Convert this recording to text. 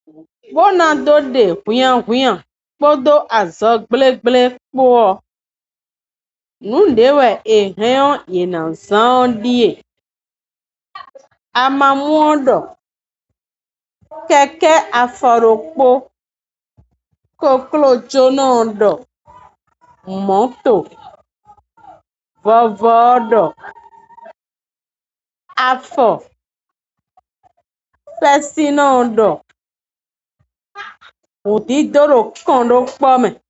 Bona do de huyan kpodo azɔ gble kpoɔ. Nundewe ehɛn yina zãõ die. Amamuodo. Kɛkɛ afɔrokpo. Koklojonodo. Moto. Vɔvɔɔdo. Afɔ. Fɛsinodo. Udidoro kɔndo kpɔmɛ.